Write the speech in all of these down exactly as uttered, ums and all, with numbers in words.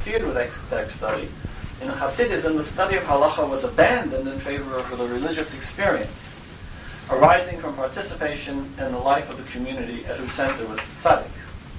interfered with exoteric study. In Hasidism, the study of halacha was abandoned in favor of the religious experience, arising from participation in the life of the community at whose center was the tzaddik.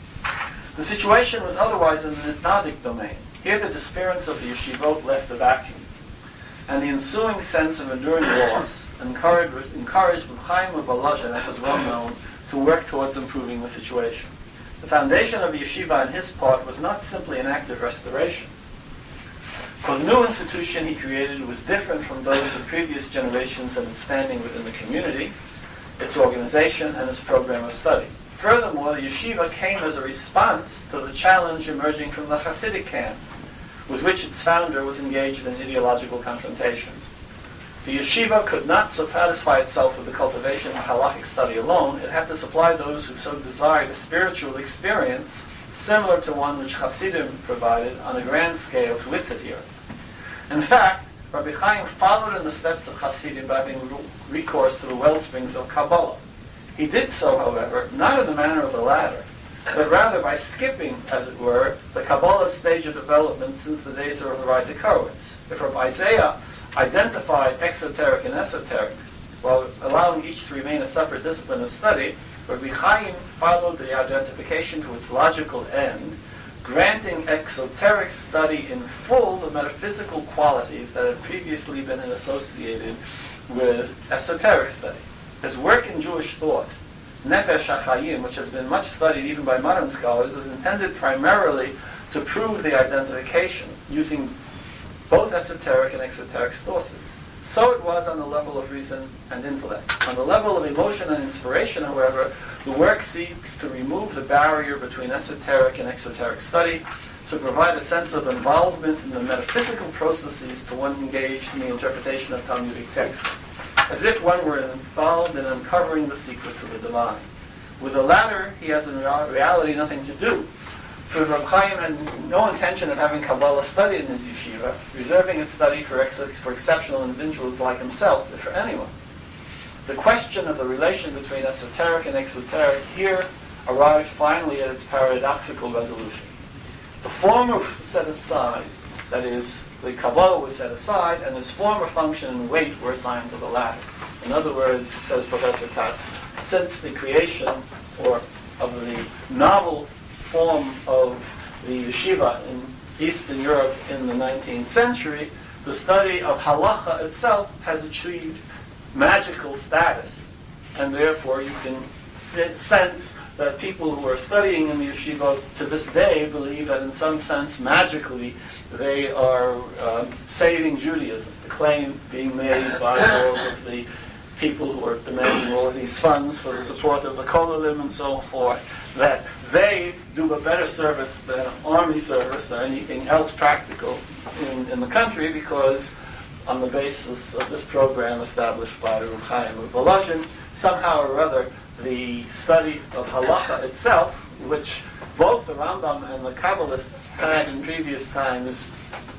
The situation was otherwise in the Nitnadik domain. Here the disappearance of the yeshivot left a vacuum, and the ensuing sense of enduring loss encouraged, encouraged Reb Chaim of Volozhin, as is well known, to work towards improving the situation. The foundation of the yeshiva on his part was not simply an act of restoration. For the new institution he created was different from those of previous generations and its standing within the community, its organization, and its program of study. Furthermore, the yeshiva came as a response to the challenge emerging from the Hasidic camp, with which its founder was engaged in ideological confrontation. The yeshiva could not satisfy itself with the cultivation of halachic study alone. It had to supply those who so desired a spiritual experience similar to one which Hasidim provided on a grand scale to its adherents. In fact, Rabbi Chaim followed in the steps of Hasidim by having recourse to the wellsprings of Kabbalah. He did so, however, not in the manner of the latter, but rather by skipping, as it were, the Kabbalah stage of development since the days of Rabbi Isaac Horowitz. If Rabbi Isaiah identified exoteric and esoteric, while allowing each to remain a separate discipline of study, Rabbi Chaim followed the identification to its logical end, granting exoteric study in full the metaphysical qualities that had previously been associated with esoteric study. His work in Jewish thought, Nefesh HaChaim, which has been much studied even by modern scholars, is intended primarily to prove the identification using both esoteric and exoteric sources. So it was on the level of reason and intellect. On the level of emotion and inspiration, however, the work seeks to remove the barrier between esoteric and exoteric study, to provide a sense of involvement in the metaphysical processes to one engaged in the interpretation of Talmudic texts, as if one were involved in uncovering the secrets of the divine. With the latter, he has in reality nothing to do, for Reb Chaim had no intention of having Kabbalah studied in his yeshiva, reserving its study for, ex- for exceptional individuals like himself, if for anyone. The question of the relation between esoteric and exoteric here arrived finally at its paradoxical resolution. The former was set aside, that is, the Kabbalah was set aside, and its former function and weight were assigned to the latter. In other words, says Professor Katz, since the creation or of the novel form of the yeshiva in Eastern Europe in the nineteenth century, the study of halacha itself has achieved magical status, and therefore you can sense that people who are studying in the yeshiva to this day believe that in some sense magically they are uh, saving Judaism. The claim being made by all of the people who are demanding all of these funds for the support of the Kollel and so forth, that they do a better service than army service or anything else practical in, in the country, because on the basis of this program established by Reb Chaim of Volozhin, somehow or other the study of halacha itself, which both the Rambam and the Kabbalists had in previous times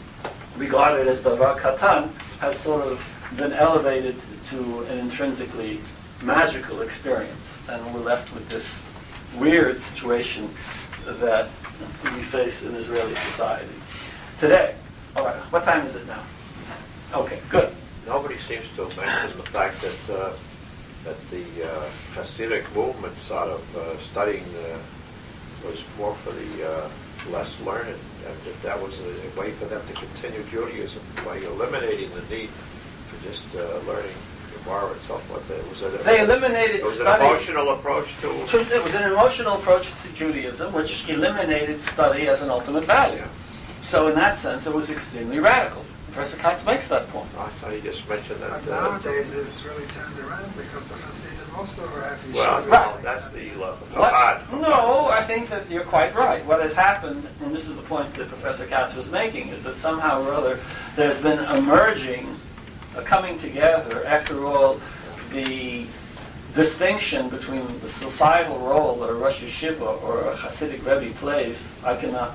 regarded as davar katan, has sort of been elevated to an intrinsically magical experience, and we're left with this weird situation that we face in Israeli society today. All right, what time is it now? Okay, good. Nobody seems to have mentioned the fact that uh, that the uh, Hasidic movement sort of uh, studying uh, was more for the uh, less learned, and that that was a, a way for them to continue Judaism by eliminating the need for just uh, learning Gemara and so forth. It was a, they eliminated it was study. an emotional approach to. It was an emotional approach to Judaism, which eliminated study as an ultimate value. Yeah. So in that sense, it was extremely radical. Professor Katz makes that point. I thought you just mentioned that. But Uh, nowadays it's really turned around because the Hasidim also have yeshiva. well, Right. no, that's the uh, What? Chabad. No, I think that you're quite right. What has happened, and this is the point that Professor Katz was making, is that somehow or other there's been a merging, a coming together. After all, the distinction between the societal role that a Rosh Yeshiva or a Hasidic Rebbe plays, I cannot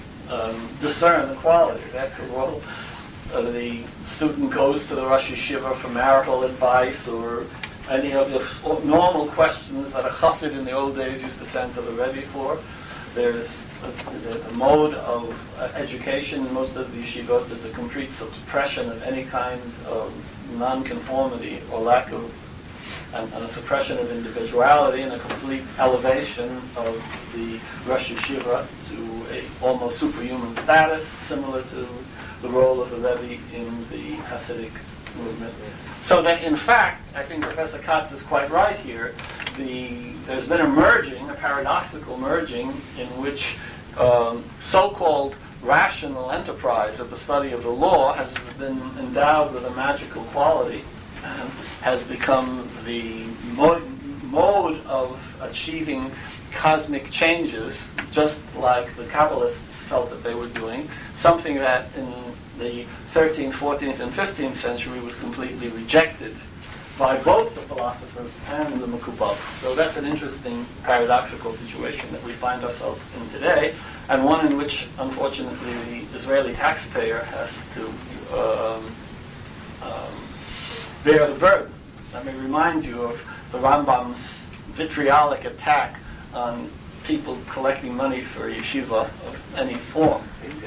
um, discern the quality. After all, uh, the student goes to the Rosh Yeshiva for marital advice or any of the normal questions that a Chassid in the old days used to turn to the Rebbe for. there's a, the, the mode of uh, education in most of the yeshivot is a complete suppression of any kind of nonconformity or lack of, and, and a suppression of individuality, and a complete elevation of the Rosh Yeshiva to a almost superhuman status, similar to the role of the Rebbe in the Hasidic movement. So that, in fact, I think Professor Katz is quite right here. The, there's been a merging, a paradoxical merging, in which um, so-called rational enterprise of the study of the law has been endowed with a magical quality and has become the mode, mode of achieving cosmic changes, just like the Kabbalists felt that they were doing, something that in the thirteenth, fourteenth, and fifteenth century was completely rejected by both the philosophers and the Mekubal. So that's an interesting paradoxical situation that we find ourselves in today, and one in which, unfortunately, the Israeli taxpayer has to um, um, bear the burden. Let me remind you of the Rambam's vitriolic attack on people collecting money for yeshiva of any form.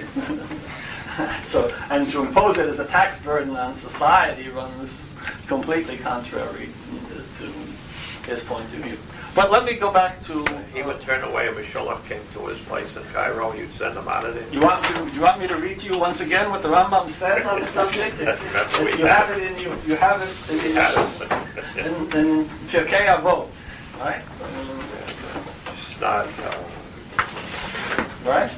So, and to impose it as a tax burden on society runs completely contrary to his point of view. But let me go back to... Uh, he would turn away if a shulach came to his place in Cairo. You'd send him out of there. You want, to, you want me to read to you once again what the Rambam says on the subject? It's, it's, it's, you have it in you. You have it in, in, in Pirkei Avot, right? It's not... Uh, right?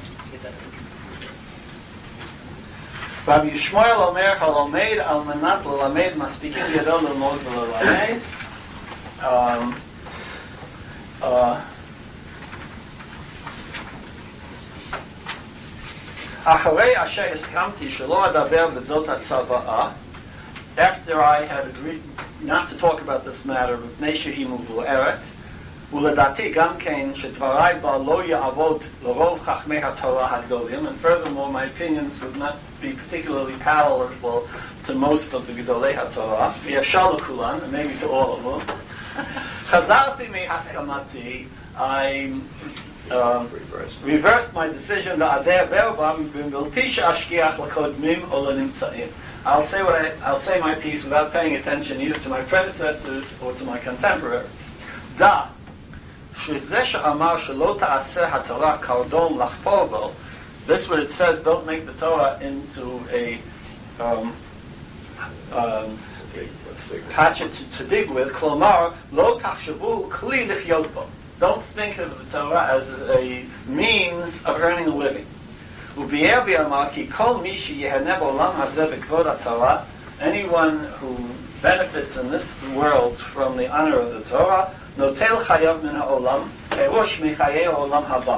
Rabbi Yishmael Omer Halomed Al Manat Lalamed Maspikin Yadol Lelmod V'Lalamed. Um, uh, Acharei Asher Eskamti Shelo Adaber B'Zot HaTzava'ah. After I had agreed not to talk about this matter, Mipnei Shehi Muvu'eret, ולדעתי גם כן שדבריי בה לא יעבוד לרוב חכמי התורה הגדולים, and furthermore my opinions would not be particularly palatable to most of the גדולי התורה, וישר לכולן, and maybe to all of them. חזרתי מהסכמתי, I um, reversed my decision לעדר ברבם במבלתי שאשכיח לקודמים או לנמצאים. I'll say what I, I'll say my piece without paying attention either to my predecessors or to my contemporaries. Da, שזה שאמר שלא תעשה התורה קרדום לחפור בו, this what it says, don't make the Torah into a um, um, hatchet to, to dig with, כלומר, לא תחשבו כלי לחיות בו. Don't think of the Torah as a means of earning a living. וביאר ואמר כי כל מי שיהנה בעולם הזה בכבוד התורה, anyone who benefits in this world from the honor of the Torah, נוטל חייו מן העולם, פירוש מחיי העולם הבא.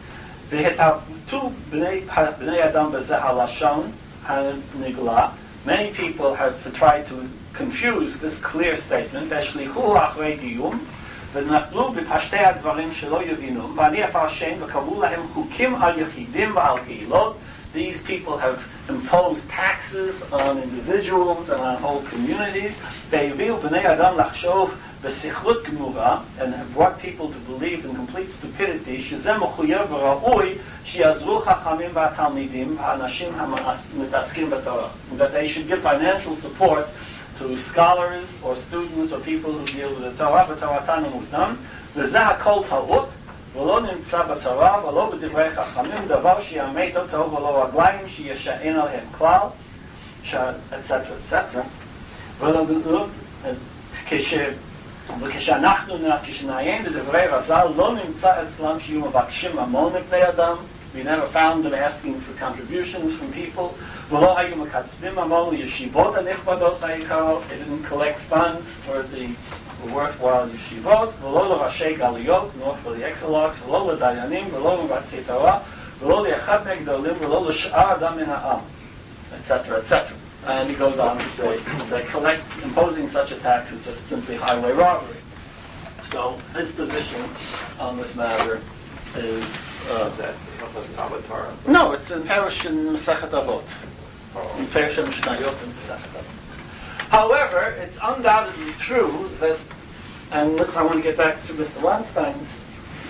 והתערבטו בני אדם בזה הלשון הנגלה. Many people have tried to confuse this clear statement, והשליחו אחרי דיום, ונפלו בפשטי הדברים שלא יבינו, ואני אפרשם וקבעו להם חוקים על יחידים ועל קהילות. These people have imposed taxes on individuals and on whole communities. והביאו בני אדם לחשוב בסיכלות גמורה, and have brought people to believe in complete stupidity, שזה מחויב וראוי שיעזרו חכמים והתלמידים והאנשים המתעסקים בתורה. That they should give financial support to scholars or students or people who deal with the Torah, ותורתן ומותנם, וזה הכל טעות, ולא נמצא בתורה, ולא בדברי חכמים, דבר שיאמת אותו, ולא רגליים שישען עליהם כלל, et cetera, et cetera. ולא, כש... וכשאנחנו, כשנעיין בדברי רז"ל, לא נמצא אצלם שיהיו מבקשים ממון מבני אדם. We never found them asking for contributions from people. ולא היו מקצבים ממון לישיבות הנכבדות העיקרות. They didn't collect funds for the worthwhile yeshivot. ולא לראשי גלויות, nor for the exilarchs, ולא לדיינים, ולא למרצי תורה, ולא לאחד מהגדולים, ולא לשאר אדם מן העם, et cetera, et cetera. And he goes on to say that collect, imposing such a tax is just simply highway robbery. So his position on this matter is... Uh, is that Talmud Torah? No, it's in Perush in Masechet Avot. In Perush and Mishnayot in Masechet Avot. However, it's undoubtedly true that, and this I want to get back to Mister Weinstein's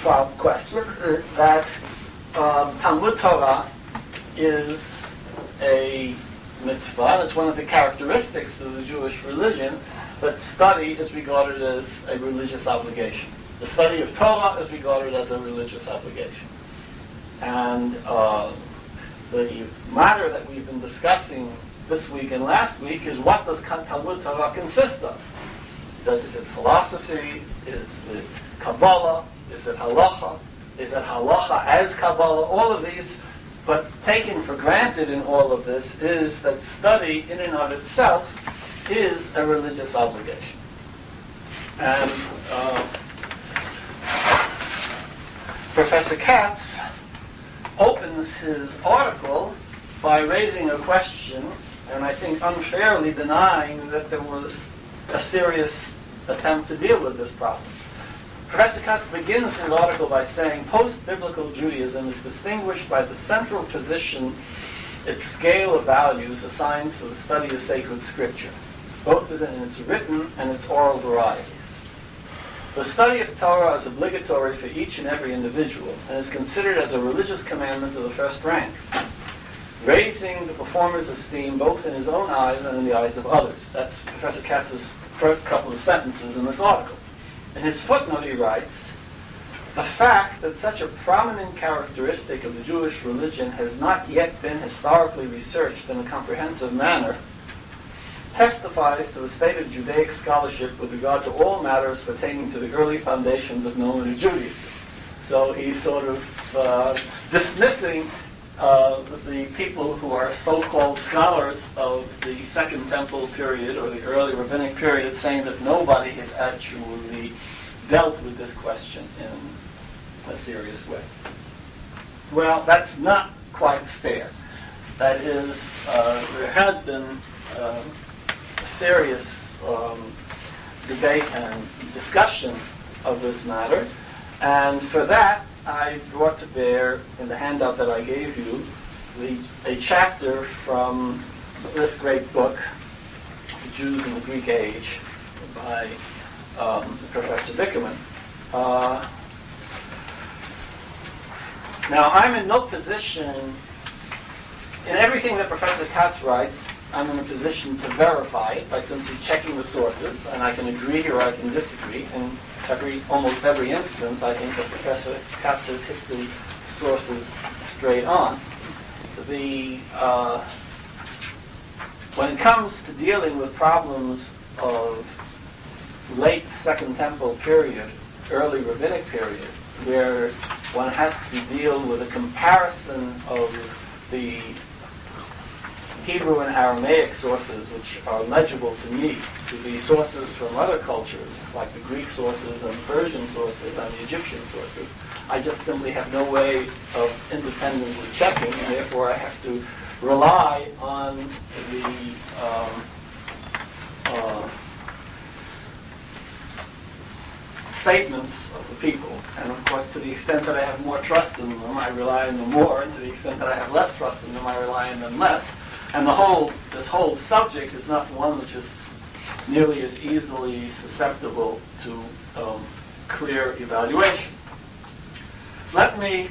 problem question, uh, that um, Talmud Torah is a mitzvah, and it's one of the characteristics of the Jewish religion, but study is regarded as a religious obligation. The study of Torah is regarded as a religious obligation. And uh, the matter that we've been discussing this week and last week is, what does Talmud Torah consist of? Is it philosophy? Is it Kabbalah? Is it halacha? Is it halacha as Kabbalah? All of these, but taken for granted in all of this is that study in and of itself is a religious obligation. And uh, Professor Katz opens his article by raising a question, and I think unfairly denying that there was a serious attempt to deal with this problem. Professor Katz begins his article by saying, post-biblical Judaism is distinguished by the central position its scale of values assigns to the study of sacred scripture, both in its written and its oral varieties. The study of Torah is obligatory for each and every individual and is considered as a religious commandment of the first rank, raising the performer's esteem both in his own eyes and in the eyes of others. That's Professor Katz's first couple of sentences in this article. In his footnote he writes, the fact that such a prominent characteristic of the Jewish religion has not yet been historically researched in a comprehensive manner testifies to the state of Judaic scholarship with regard to all matters pertaining to the early foundations of normative Judaism. So he's sort of uh, dismissing uh, the people who are so-called scholars of the Second Temple period or the early rabbinic period, saying that nobody has actually dealt with this question in a serious way. Well, that's not quite fair. That is, uh, there has been uh, a serious um, debate and discussion of this matter, and for that I brought to bear in the handout that I gave you the, a chapter from this great book, The Jews in the Greek Age, by um, Professor Bickerman. Uh, now, I'm in no position, in everything that Professor Katz writes, I'm in a position to verify it by simply checking the sources, and I can agree or I can disagree. In every, almost every instance, I think that Professor Katz has hit the sources straight on. The uh, when it comes to dealing with problems of late Second Temple period, early Rabbinic period, where one has to deal with a comparison of the Hebrew and Aramaic sources, which are legible to me, to the sources from other cultures, like the Greek sources and the Persian sources and the Egyptian sources. I just simply have no way of independently checking, and therefore I have to rely on the um, uh, statements of the people. And of course, to the extent that I have more trust in them, I rely on them more, and to the extent that I have less trust in them, I rely on them less. And the whole, this whole subject is not one which is nearly as easily susceptible to um, clear evaluation. Let me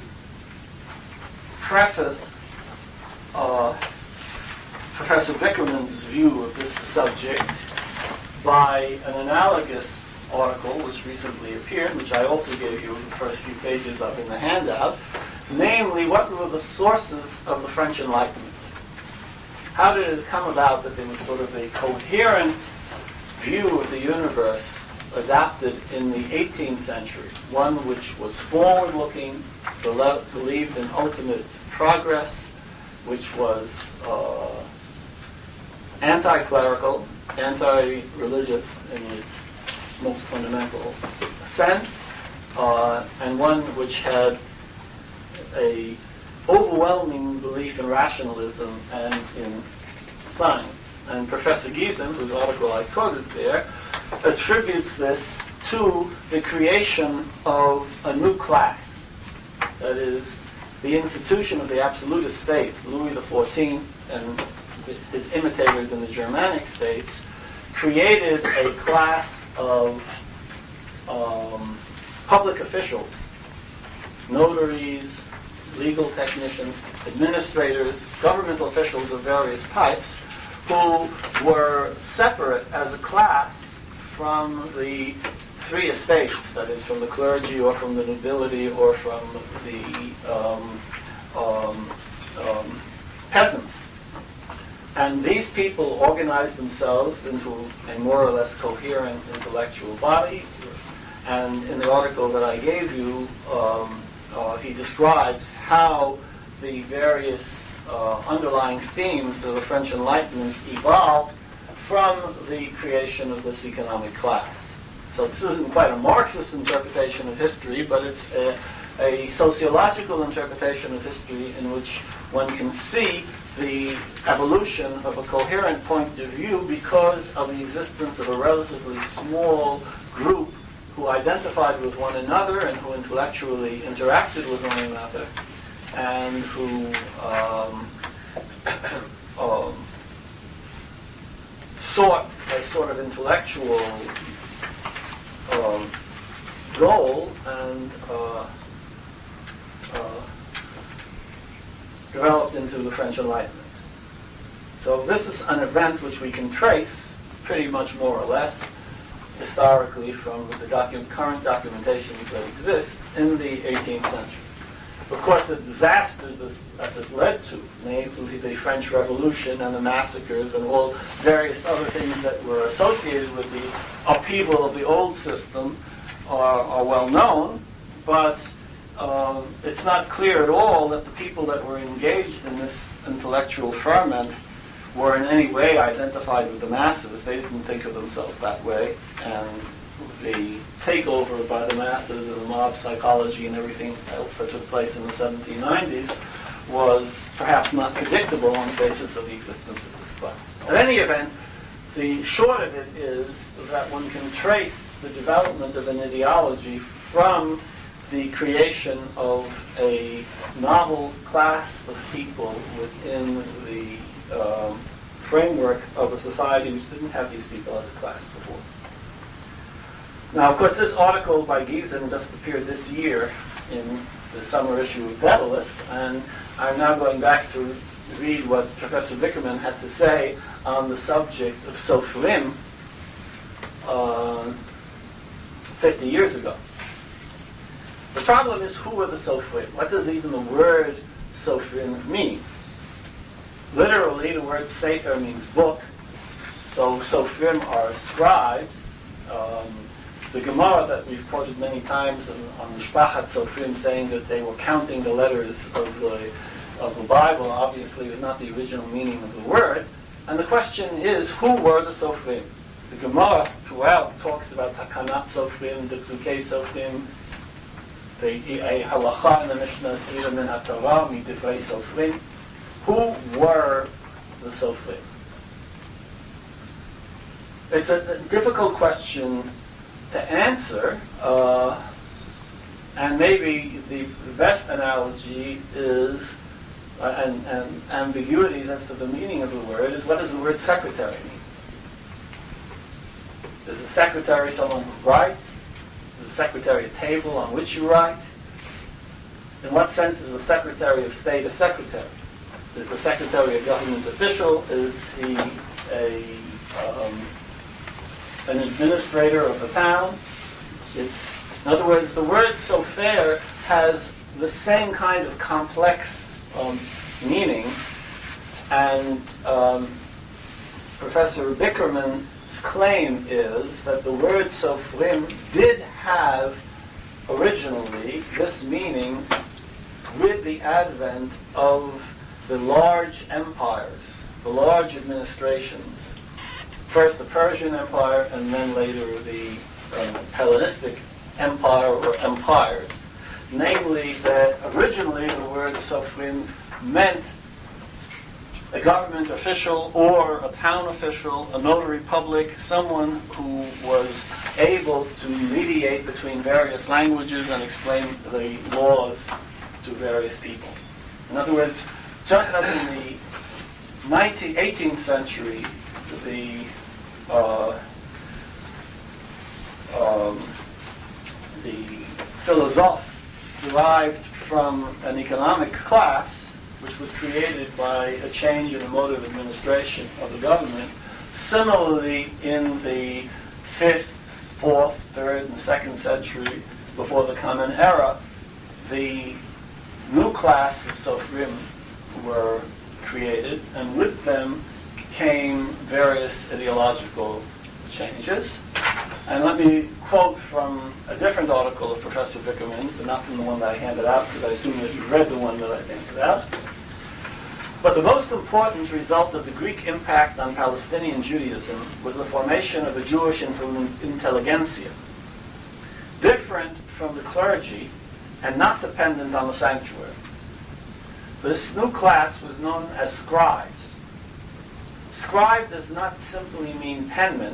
preface uh, Professor Bickerman's view of this subject by an analogous article which recently appeared, which I also gave you the first few pages of in the handout, namely, what were the sources of the French Enlightenment? How did it come about that there was sort of a coherent view of the universe adopted in the eighteenth century, one which was forward-looking, bele- believed in ultimate progress, which was uh, anti-clerical, anti-religious in its most fundamental sense, uh, and one which had a overwhelming belief in rationalism and in science. And Professor Giesen, whose article I quoted there, attributes this to the creation of a new class. That is, the institution of the absolutist state, Louis the fourteenth and his imitators in the Germanic states, created a class of um, public officials notaries, legal technicians, administrators, governmental officials of various types, who were separate as a class from the three estates, that is, from the clergy or from the nobility or from the um, um, um, peasants. And these people organized themselves into a more or less coherent intellectual body. And in the article that I gave you, um, uh, he describes how the various uh, underlying themes of the French Enlightenment evolved from the creation of this economic class. So this isn't quite a Marxist interpretation of history, but it's a, a sociological interpretation of history in which one can see the evolution of a coherent point of view because of the existence of a relatively small group who identified with one another and who intellectually interacted with one another and who um, um, sought a sort of intellectual um, goal and uh, uh, developed into the French Enlightenment. So this is an event which we can trace pretty much more or less historically from the docu- current documentations that exist in the eighteenth century. Of course, the disasters this, that this led to, namely the French Revolution and the massacres and all various other things that were associated with the upheaval of the old system, are, are well known, but um, it's not clear at all that the people that were engaged in this intellectual ferment were in any way identified with the masses. They didn't think of themselves that way, and the takeover by the masses and the mob psychology and everything else that took place in the seventeen nineties was perhaps not predictable on the basis of the existence of this class. In any event, the short of it is that one can trace the development of an ideology from the creation of a novel class of people within the um, framework of a society which didn't have these people as a class before. Now, of course, this article by Giesen just appeared this year in the summer issue of Daedalus, and I'm now going back to read what Professor Vickerman had to say on the subject of Sofrim uh, fifty years ago. The problem is, who are the Sofrim? What does even the word Sofrim mean? Literally, the word Sefer means book, so Sofrim are scribes. Um, The Gemara that we've quoted many times on, on Mishpachat Sofrim, saying that they were counting the letters of the of the Bible, obviously was not the original meaning of the word. And the question is, who were the Sofrim? The Gemara throughout talks about Takanat Sofrim, the Dukei Sofrim, the a halacha in the Mishnah is Ira min HaTorah, Midivrei Sofrim. Who were the Sofrim? It's a, a difficult question to answer, uh, and maybe the, the best analogy is, uh, and, and ambiguities as to the meaning of the word, is what does the word secretary mean? Is a secretary someone who writes? Is a secretary a table on which you write? In what sense is the Secretary of State a secretary? Is the secretary a government official? Is he a um, an administrator of the town? Is, in other words, the word sofer has the same kind of complex um, meaning, and um, Professor Bickerman's claim is that the word sofrim did have originally this meaning with the advent of the large empires, the large administrations. First the Persian Empire, and then later the um, Hellenistic Empire or empires. Namely, that originally the word sofrim meant a government official or a town official, a notary public, someone who was able to mediate between various languages and explain the laws to various people. In other words, just as in the nineteenth, eighteenth century, the uh, um, the philosophe derived from an economic class, which was created by a change in the mode of administration of the government. Similarly, in the fifth, fourth, third, and second century before the Common Era, the new class of Sofrim were created, and with them came various ideological changes. And let me quote from a different article of Professor Vickerman's, but not from the one that I handed out, because I assume that you've read the one that I handed out. But the most important result of the Greek impact on Palestinian Judaism was the formation of a Jewish intelligentsia, different from the clergy and not dependent on the sanctuary. This new class was known as scribes. Scribe does not simply mean penman.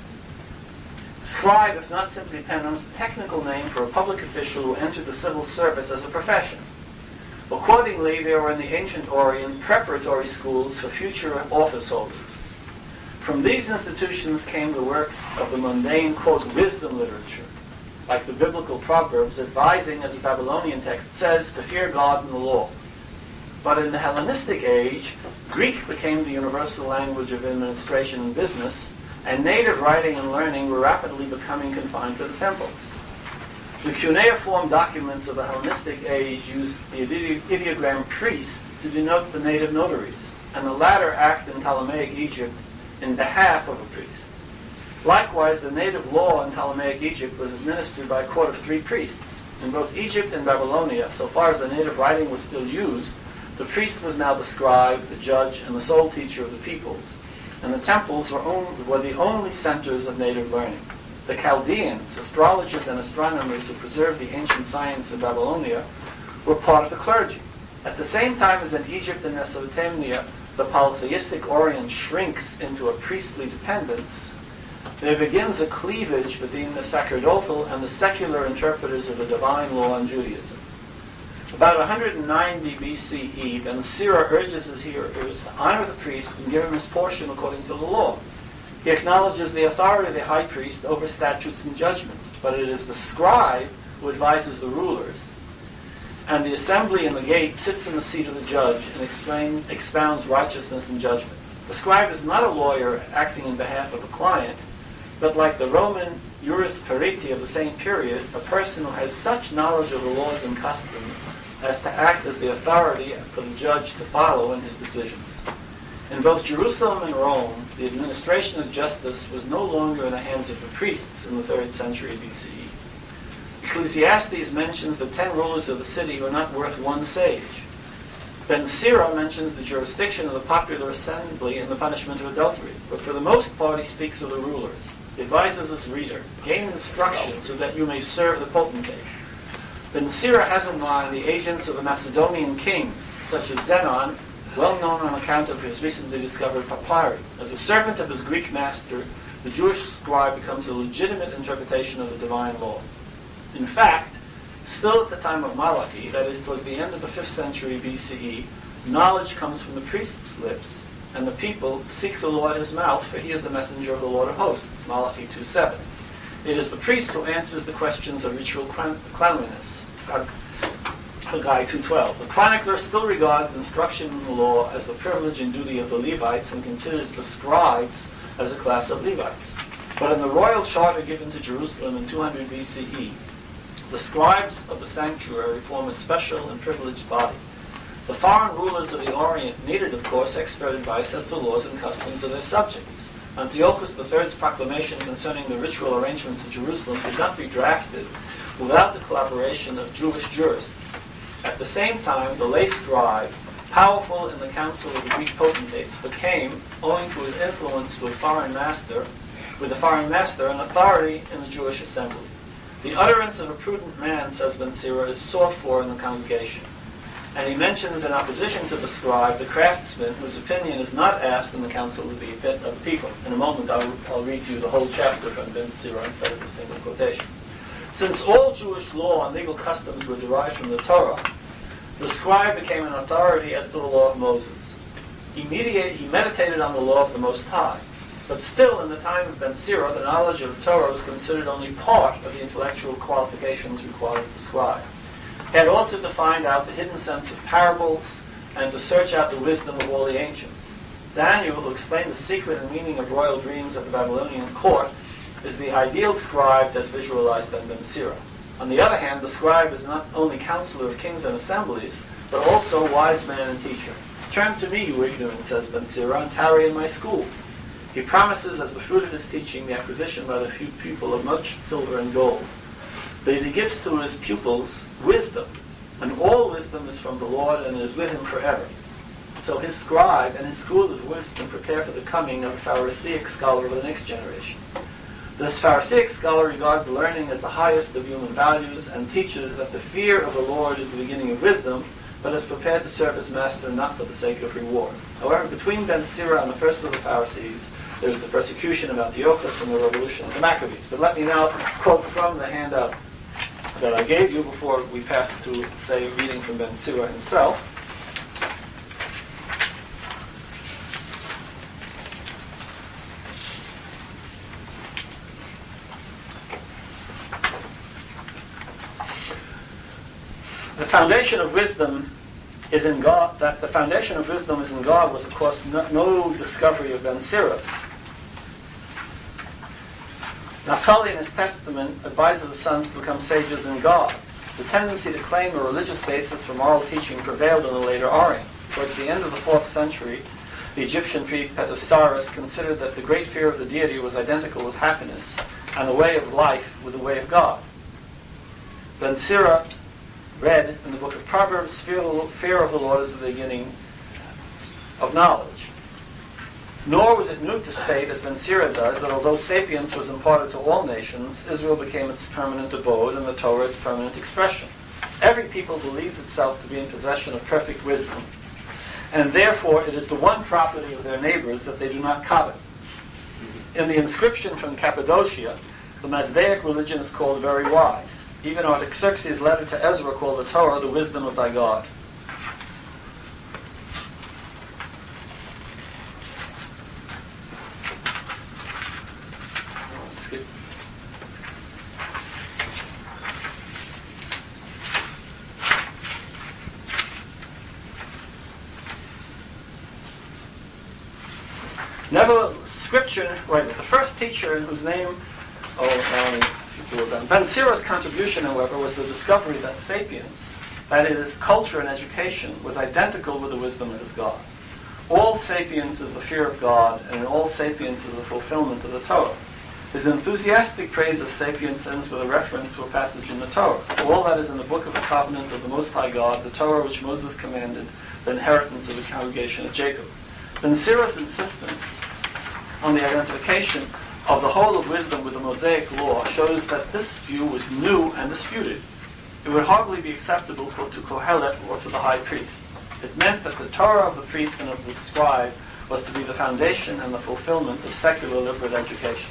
Scribe, if not simply penman, is a technical name for a public official who entered the civil service as a profession. Accordingly, there were in the ancient Orient preparatory schools for future office holders. From these institutions came the works of the mundane, quote, wisdom literature, like the biblical Proverbs, advising, as the Babylonian text says, to fear God and the law. But in the Hellenistic age, Greek became the universal language of administration and business, and native writing and learning were rapidly becoming confined to the temples. The cuneiform documents of the Hellenistic age used the ideogram priest to denote the native notaries, and the latter act in Ptolemaic Egypt in behalf of a priest. Likewise, the native law in Ptolemaic Egypt was administered by a court of three priests. In both Egypt and Babylonia, so far as the native writing was still used, the priest was now the scribe, the judge, and the sole teacher of the peoples, and the temples were, only, were the only centers of native learning. The Chaldeans, astrologers and astronomers who preserved the ancient science of Babylonia, were part of the clergy. At the same time as in Egypt and Mesopotamia, the polytheistic Orient shrinks into a priestly dependence, there begins a cleavage between the sacerdotal and the secular interpreters of the divine law in Judaism. About one hundred ninety B C E, Ben Sira urges his hearers to honor the priest and give him his portion according to the law. He acknowledges the authority of the high priest over statutes and judgment, but it is the scribe who advises the rulers, and the assembly in the gate sits in the seat of the judge and explain, expounds righteousness and judgment. The scribe is not a lawyer acting in behalf of a client, but like the Roman juris pariti of the same period, a person who has such knowledge of the laws and customs as to act as the authority for the judge to follow in his decisions. In both Jerusalem and Rome, the administration of justice was no longer in the hands of the priests in the third century B C E. Ecclesiastes mentions the ten rulers of the city who are not worth one sage. Ben Sira mentions the jurisdiction of the popular assembly and the punishment of adultery, but for the most part he speaks of the rulers. He advises his reader, gain instruction so that you may serve the potentate. Ben Sira has in mind the agents of the Macedonian kings, such as Zenon, well known on account of his recently discovered papyri. As a servant of his Greek master, the Jewish scribe becomes a legitimate interpretation of the divine law. In fact, still at the time of Malachi, that is towards the end of the fifth century B C E, knowledge comes from the priest's lips, and the people seek the law at his mouth, for he is the messenger of the Lord of hosts, Malachi two seven. It is the priest who answers the questions of ritual cleanliness, Haggai two twelve. The chronicler still regards instruction in the law as the privilege and duty of the Levites and considers the scribes as a class of Levites. But in the royal charter given to Jerusalem in two hundred B C E, the scribes of the sanctuary form a special and privileged body. The foreign rulers of the Orient needed, of course, expert advice as to laws and customs of their subjects. Antiochus the third's proclamation concerning the ritual arrangements of Jerusalem could not be drafted without the collaboration of Jewish jurists. At the same time, the lay scribe, powerful in the council of the Greek potentates, became, owing to his influence with foreign master, with the foreign master, an authority in the Jewish assembly. The utterance of a prudent man, says Ben Sira, is sought for in the congregation. And he mentions in opposition to the scribe, the craftsman, whose opinion is not asked in the council of the, of the people. In a moment I'll, I'll read to you the whole chapter from Ben Sira instead of a single quotation. Since all Jewish law and legal customs were derived from the Torah, the scribe became an authority as to the law of Moses. He, mediated, he meditated on the law of the Most High. But still, in the time of Ben Sira, the knowledge of Torah was considered only part of the intellectual qualifications required of the scribe. He had also to find out the hidden sense of parables and to search out the wisdom of all the ancients. Daniel, who explained the secret and meaning of royal dreams at the Babylonian court, is the ideal scribe as visualized by Ben Sira. On the other hand, the scribe is not only counselor of kings and assemblies, but also wise man and teacher. Turn to me, you ignorant, says Ben Sira, and tarry in my school. He promises as the fruit of his teaching the acquisition by the few people of much silver and gold. But he gives to his pupils wisdom, and all wisdom is from the Lord and is with him forever. So his scribe and his school of wisdom prepare for the coming of a Pharisaic scholar of the next generation. This Pharisaic scholar regards learning as the highest of human values and teaches that the fear of the Lord is the beginning of wisdom, but is prepared to serve his master not for the sake of reward. However, between Ben Sira and the first of the Pharisees, there's the persecution of Antiochus and the revolution of the Maccabees. But let me now quote from the handout that I gave you before we pass to, say, reading from Ben Sira himself. The foundation of wisdom is in God. That the foundation of wisdom is in God was, of course, no, no discovery of Ben Sira's. Naphtali in his testament advises his sons to become sages in God. The tendency to claim a religious basis for moral teaching prevailed in the later Orient. Towards the end of the fourth century, the Egyptian priest Petasaurus considered that the great fear of the deity was identical with happiness, and the way of life with the way of God. Ben Sira read in the book of Proverbs, fear of the Lord is the beginning of knowledge. Nor was it new to state, as Ben Sira does, that although sapience was imparted to all nations, Israel became its permanent abode and the Torah its permanent expression. Every people believes itself to be in possession of perfect wisdom, and therefore it is the one property of their neighbors that they do not covet. In the inscription from Cappadocia, the Mazdaic religion is called very wise. Even Artaxerxes' letter to Ezra called the Torah the wisdom of thy God. Skip. Never, Scripture, right, the first teacher in whose name, oh, um, Ben Sira's contribution, however, was the discovery that sapience, that is, culture and education, was identical with the wisdom of his God. All sapience is the fear of God, and in all sapience is the fulfillment of the Torah. His enthusiastic praise of sapience ends with a reference to a passage in the Torah. All that is in the book of the covenant of the Most High God, the Torah which Moses commanded, the inheritance of the congregation of Jacob. Ben Sira's insistence on the identification of the whole of wisdom with the Mosaic law shows that this view was new and disputed. It would hardly be acceptable to Kohelet or to the high priest. It meant that the Torah of the priest and of the scribe was to be the foundation and the fulfillment of secular liberal education.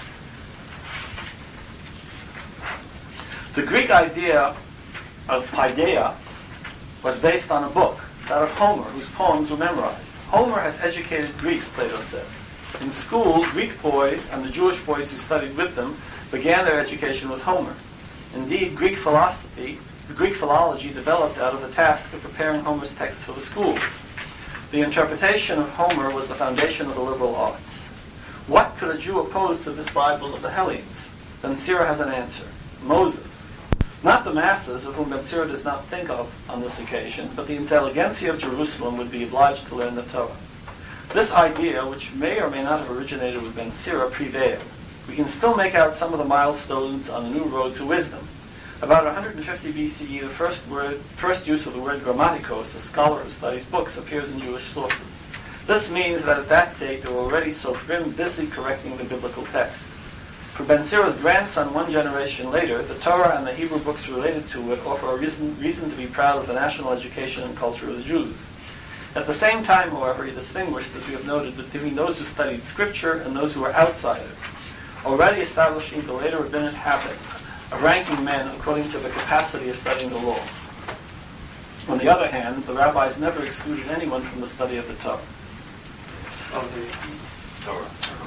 The Greek idea of paideia was based on a book, that of Homer, whose poems were memorized. Homer has educated Greeks, Plato said. In school, Greek boys and the Jewish boys who studied with them began their education with Homer. Indeed, Greek philosophy, the Greek philology developed out of the task of preparing Homer's texts for the schools. The interpretation of Homer was the foundation of the liberal arts. What could a Jew oppose to this Bible of the Hellenes? Ben Sira has an answer. Moses. Not the masses, of whom Ben Sira does not think of on this occasion, but the intelligentsia of Jerusalem would be obliged to learn the Torah. This idea, which may or may not have originated with Ben Sira, prevailed. We can still make out some of the milestones on the new road to wisdom. About one hundred fifty B C E, the first word, first use of the word grammatikos, a scholar who studies books, appears in Jewish sources. This means that at that date they were already sofrim, busy correcting the biblical text. For Ben Sira's grandson, one generation later, the Torah and the Hebrew books related to it offer a reason, reason to be proud of the national education and culture of the Jews. At the same time, however, he distinguished, as we have noted, between those who studied Scripture and those who were outsiders, already establishing the later rabbinic habit of ranking men according to the capacity of studying the law. On the other hand, the rabbis never excluded anyone from the study of the Torah. Of the Torah.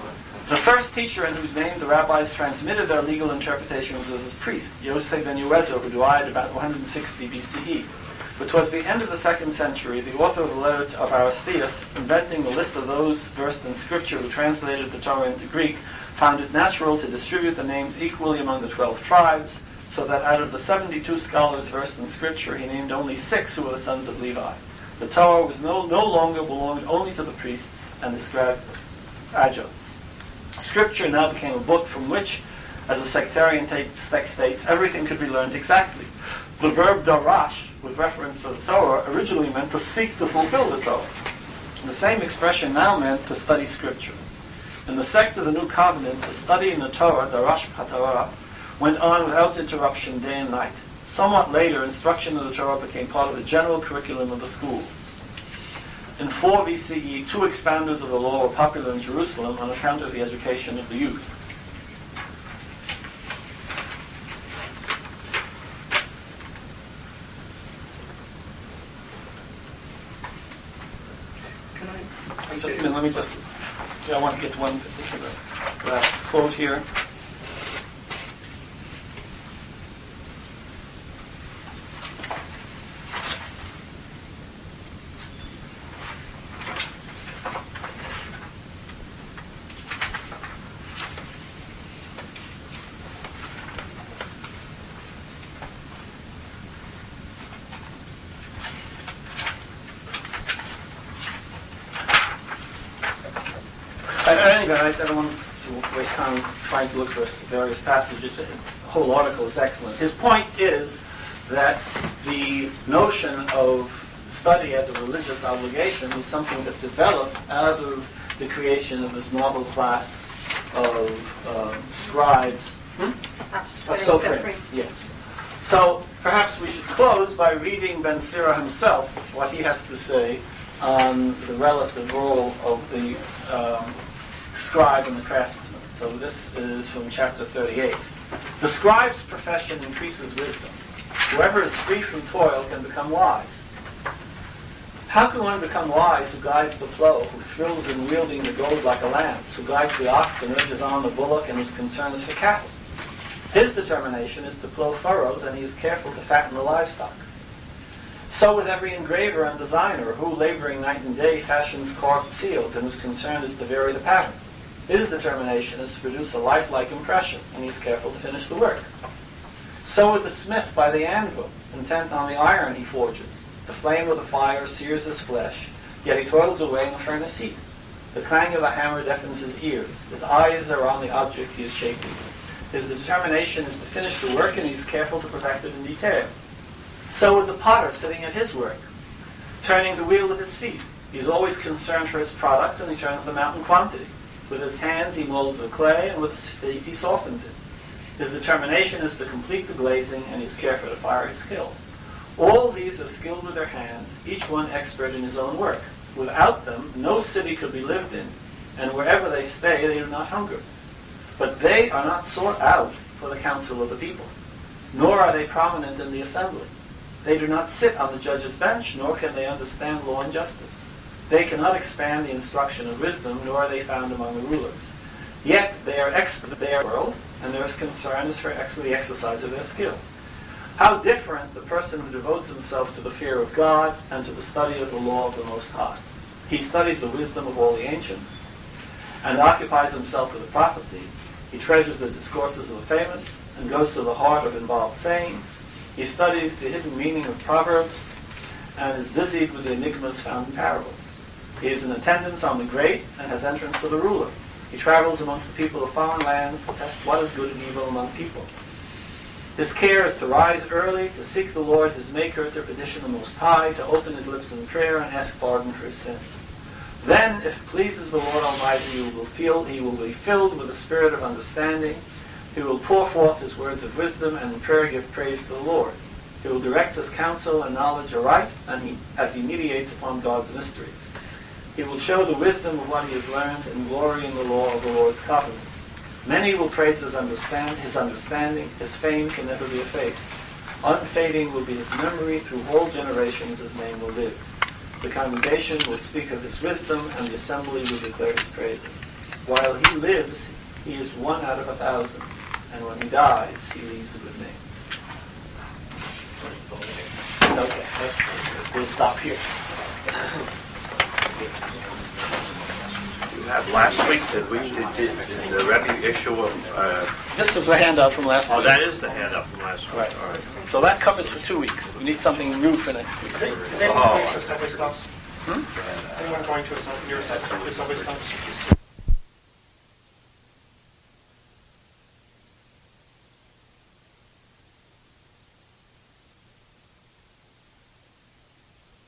The first teacher in whose name the rabbis transmitted their legal interpretations was his priest, Yosef ben Yoezer, who died about one hundred sixty B C E. But towards the end of the second century, the author of the letter of Aristeas, inventing the list of those versed in scripture who translated the Torah into Greek, found it natural to distribute the names equally among the twelve tribes, so that out of the seventy-two scholars versed in scripture, he named only six who were the sons of Levi. The Torah was no, no longer belonged only to the priests and the scribe adjuncts. Scripture now became a book from which, as a sectarian text states, everything could be learned exactly. The verb darash, with reference to the Torah, originally meant to seek to fulfill the Torah. The same expression now meant to study Scripture. In the sect of the New Covenant, the study in the Torah, darash p'hatorah, went on without interruption day and night. Somewhat later, instruction of the Torah became part of the general curriculum of the schools. In four B C E, two expounders of the law were popular in Jerusalem on account of the education of the youth. So, you know, let me just, I want to get to one particular last quote here. Anyway, I don't want to waste time trying to look for various passages. The whole article is excellent. His point is that the notion of study as a religious obligation is something that developed out of the creation of this novel class of uh, scribes. Hmm? Of Sophrim. Yes. So perhaps we should close by reading Ben Sira himself, what he has to say on the relative role of the um, scribe and the craftsman. So this is from chapter thirty-eight. The scribe's profession increases wisdom. Whoever is free from toil can become wise. How can one become wise who guides the plow, who thrills in wielding the goad like a lance, who guides the ox and urges on the bullock, and whose concern is for cattle? His determination is to plow furrows, and he is careful to fatten the livestock. So with every engraver and designer, who, laboring night and day, fashions carved seals, and whose concern is to vary the pattern. His determination is to produce a lifelike impression, and he is careful to finish the work. So with the smith by the anvil, intent on the iron he forges. The flame of the fire sears his flesh, yet he toils away in the furnace heat. The clang of a hammer deafens his ears. His eyes are on the object he is shaping. His determination is to finish the work, and he is careful to perfect it in detail. So with the potter sitting at his work, turning the wheel with his feet. He is always concerned for his products, and he turns them out in quantity. With his hands he molds the clay, and with his feet he softens it. His determination is to complete the glazing, and he is careful to fire his skill. All these are skilled with their hands, each one expert in his own work. Without them, no city could be lived in, and wherever they stay, they do not hunger. But they are not sought out for the counsel of the people, nor are they prominent in the assembly. They do not sit on the judge's bench, nor can they understand law and justice. They cannot expand the instruction of wisdom, nor are they found among the rulers. Yet they are expert in their world, and their concern is for ex- the exercise of their skill. How different the person who devotes himself to the fear of God and to the study of the law of the Most High. He studies the wisdom of all the ancients, and occupies himself with the prophecies. He treasures the discourses of the famous, and goes to the heart of involved sayings. He studies the hidden meaning of proverbs, and is busied with the enigmas found in parables. He is in attendance on the great, and has entrance to the ruler. He travels amongst the people of foreign lands to test what is good and evil among people. His care is to rise early, to seek the Lord his Maker, to petition the Most High, to open his lips in prayer and ask pardon for his sins. Then, if it pleases the Lord Almighty, he will, feel, he will be filled with the spirit of understanding. He will pour forth his words of wisdom, and in prayer give praise to the Lord. He will direct his counsel and knowledge aright, and he, as he meditates upon God's mysteries. He will show the wisdom of what he has learned, and glory in the law of the Lord's covenant. Many will praise his understand, his understanding. His fame can never be effaced. Unfading will be his memory. Through whole generations his name will live. The congregation will speak of his wisdom, and the assembly will declare his praises. while he lives, he is one out of a thousand. And when he dies, he leaves a good name. Okay, we'll stop here. You have last week, did we, did, did, did the Rebbe issue of, uh, This is a handout from last week. oh, that is the handout from last week. Right. All right. So that covers for two weeks. We need something new for next week. Is, it, is anyone Oh. going to Assembly Stops? Hmm? Is anyone going to Assembly, your Assembly Stops?